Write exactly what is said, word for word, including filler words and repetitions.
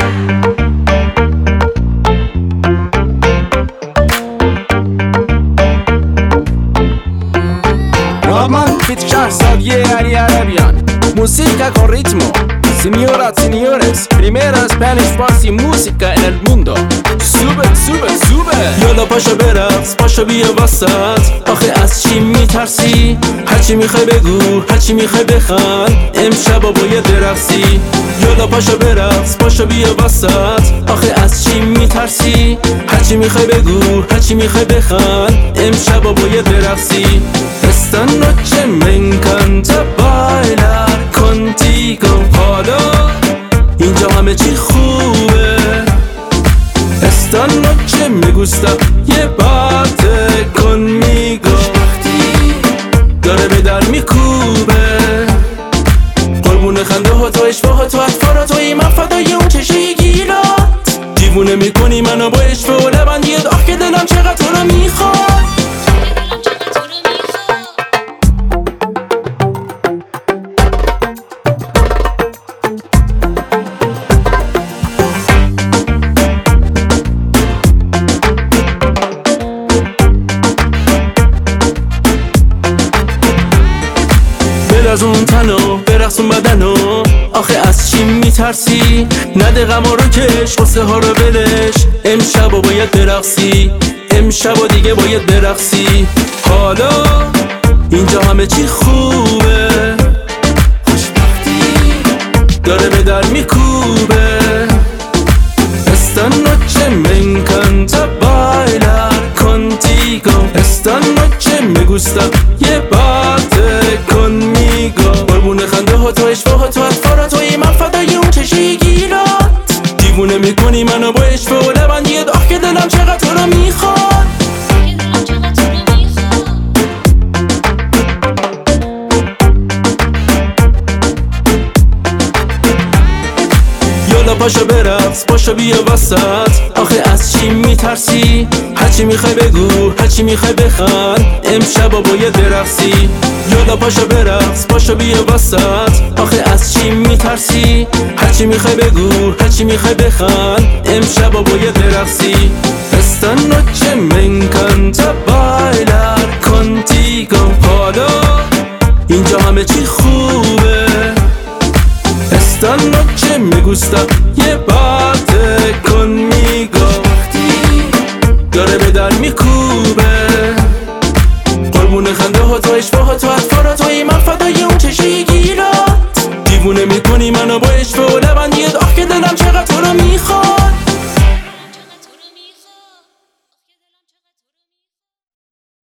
Roman Fit Shahzadye Ali Arabian. Música con ritmo. Señoras, señores, primera Spanish Farsi música en el mundo. Sube, sube, sube. یالا پاشو برقص، پاشو بیا وسط. آخه از چی میترسی؟ هرچی میخوای بگو، هرچی میخوای بخند. امشبا باید برقصی. یالا پاشو برقص، پاشو بیا وسط. آخه از چی میترسی؟ هرچی میخوای بگو، هرچی میخوای بخند. امشبا باید برقصی. Esta noche me encanta bailar contigo. حالا اینجا همه چی خوبه. Esta noche me gusta llevarte conmigo. داره به در میکوبه. قربون خنده ها تو اشوه ها تو اطفار توی من فدای اون چشی گیرات. دیوونه میکنی منو با اشوه و لبندیت. آخ که دلم چقدر تو رو میخواد. از اون تنو برقص اون بدنو. آخه از چی میترسی؟ نده غما رو کش، قصه ها رو بلش. امشبا باید برقصی، امشبا دیگه باید برقصی. حالا اینجا همه چی خوبه. خوشبختی داره به در میکوبه. Esta noche me encanta bailar contigo. Esta noche me gusta llevarte conmigo. قربون خنده ها تو اشوه ها تو اطفار توی من فدای اون چشی گیرات. دیوونه میکنی منو با اشوه و لبندیت. آخ که دلم چقدر تو رو میخواد. یالا پاشو برقص، پاشو بیا وسط. آخه از چی میترسی؟ هرچی میخوای بگو، هرچی میخوای بخند. امشبا باید برقصی. یالا پاشو برقص، پاشو بیا وسط. آخه از چی میترسی؟ هرچی میخوای بگو، هرچی میخوای بخند. امشبا باید برقصی. Esta noche me encanta bailar contigo. حالا اینجا همه چی خوبه. Esta noche me gusta llevarte conmigo. داره به در میکوبه. قربون خنده ها تو اشوه ها تو اطفار توی من فدای اون چشی گیرات. دیوونه میکنی منو با اشوه و لبندی.